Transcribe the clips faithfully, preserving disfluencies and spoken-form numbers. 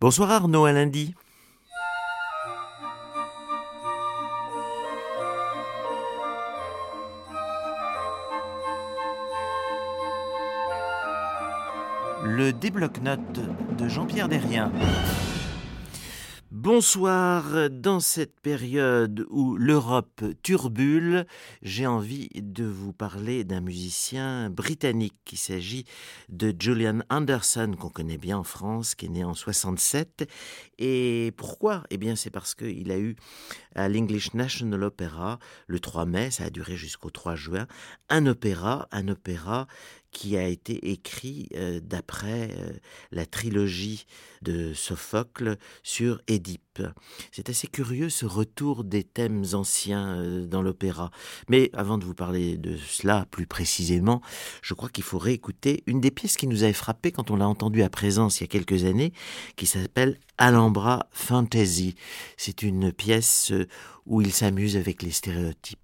Bonsoir Arnaud, à lundi. Le débloc-notes de Jean-Pierre Desriens. Bonsoir, dans cette période où l'Europe turbule, j'ai envie de vous parler d'un musicien britannique. Il s'agit de Julian Anderson, qu'on connaît bien en France, qui est né en soixante-sept. Et pourquoi ? Eh bien, c'est parce qu'il a eu à l'English National Opera, le trois mai, ça a duré jusqu'au trois juin, un opéra, un opéra qui a été écrit euh, d'après euh, la trilogie de Sophocle sur Édipe. C'est assez curieux ce retour des thèmes anciens euh, dans l'opéra. Mais avant de vous parler de cela plus précisément, je crois qu'il faut réécouter une des pièces qui nous avait frappé quand on l'a entendue à Présence il y a quelques années, qui s'appelle Alhambra Fantasy. C'est une pièce où il s'amuse avec les stéréotypes.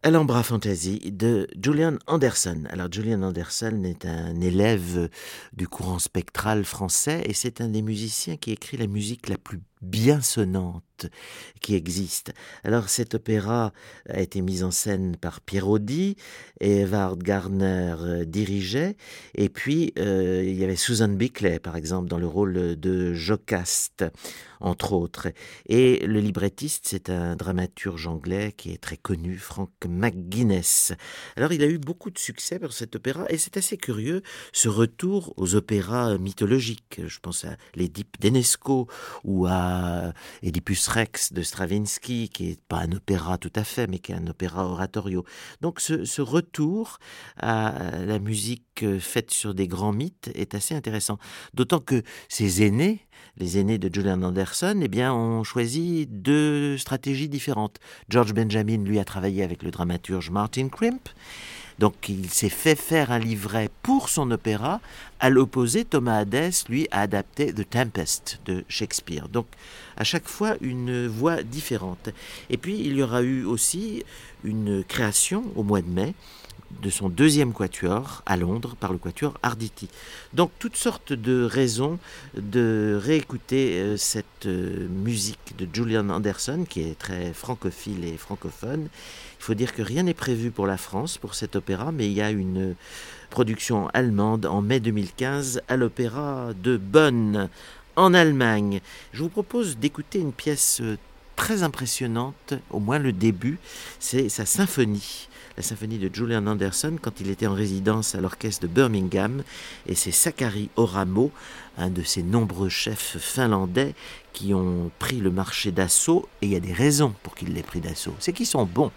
Alhambra Fantasy de Julian Anderson. Alors Julian Anderson est un élève du courant spectral français et c'est un des musiciens qui écrit la musique la plus bien sonnante qui existe. Alors cet opéra a été mis en scène par Pierre Audi et Evard Gardner euh, dirigeait, et puis euh, il y avait Susan Bickley par exemple dans le rôle de Jocaste entre autres, et le librettiste c'est un dramaturge anglais qui est très connu, Frank McGuinness. Alors il a eu beaucoup de succès pour cet opéra et c'est assez curieux ce retour aux opéras mythologiques. Je pense à l'Édipe d'Enesco ou à Oedipus Rex de Stravinsky, qui est pas un opéra tout à fait, mais qui est un opéra oratorio. Donc ce, ce retour à la musique faite sur des grands mythes est assez intéressant. D'autant que ses aînés, les aînés de Julian Anderson, eh bien, ont choisi deux stratégies différentes. George Benjamin, lui, a travaillé avec le dramaturge Martin Crimp. Donc il s'est fait faire un livret pour son opéra. À l'opposé, Thomas Hadès, lui, a adapté The Tempest de Shakespeare. Donc à chaque fois, une voix différente. Et puis il y aura eu aussi une création au mois de mai de son deuxième quatuor à Londres par le quatuor Arditi. Donc toutes sortes de raisons de réécouter euh, cette euh, musique de Julian Anderson qui est très francophile et francophone. Il faut dire que rien n'est prévu pour la France pour cet opéra, mais il y a une production allemande en mai deux mille quinze à l'Opéra de Bonn en Allemagne. Je vous propose d'écouter une pièce très impressionnante, au moins le début, c'est sa symphonie. La symphonie de Julian Anderson quand il était en résidence à l'orchestre de Birmingham, et c'est Sakari Oramo, un de ces nombreux chefs finlandais qui ont pris le marché d'assaut, et il y a des raisons pour qu'ils l'aient pris d'assaut, c'est qu'ils sont bons.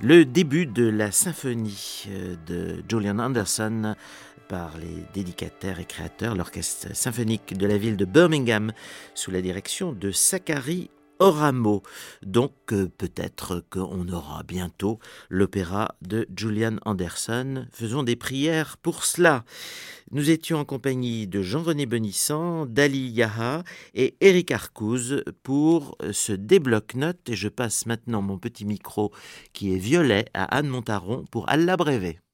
le début de la symphonie de Julian Anderson par les dédicataires et créateurs, l'orchestre symphonique de la ville de Birmingham, sous la direction de Zachary Oramo. Donc euh, peut-être qu'on aura bientôt l'opéra de Julian Anderson. Faisons des prières pour cela. Nous étions en compagnie de Jean-René Bonissant, Dali Yaha et Éric Arcouze pour ce débloc-notes. Et je passe maintenant mon petit micro qui est violet à Anne Montaron pour Allah Brévet.